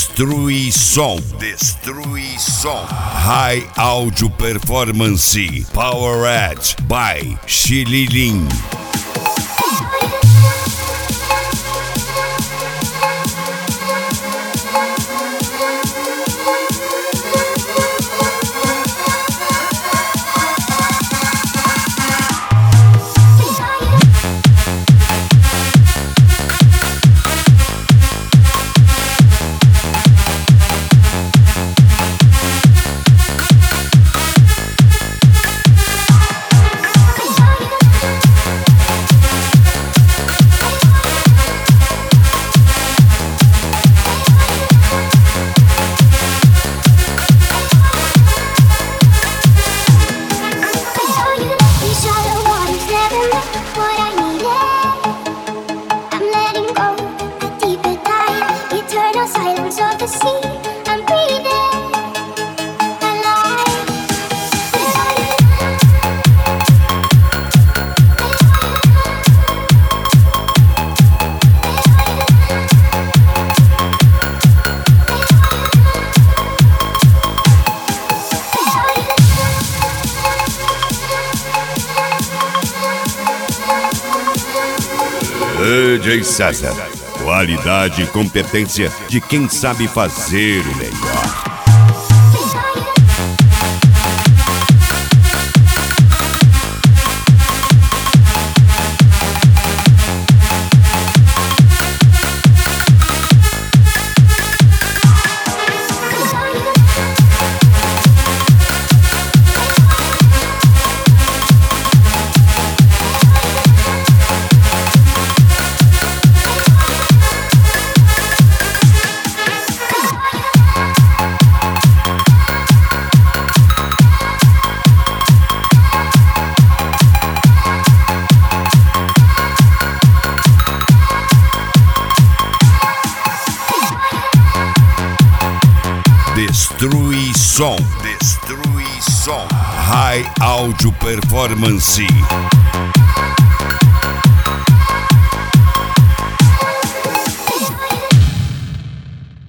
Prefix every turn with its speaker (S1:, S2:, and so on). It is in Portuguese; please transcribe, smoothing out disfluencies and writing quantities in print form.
S1: Destruição. High Audio Performance. Powered by Xililin.
S2: Silence of the sea, I'm breathing alive.
S1: DJ César. Qualidade e competência de quem sabe fazer o melhor. Destruição. High Audio Performance.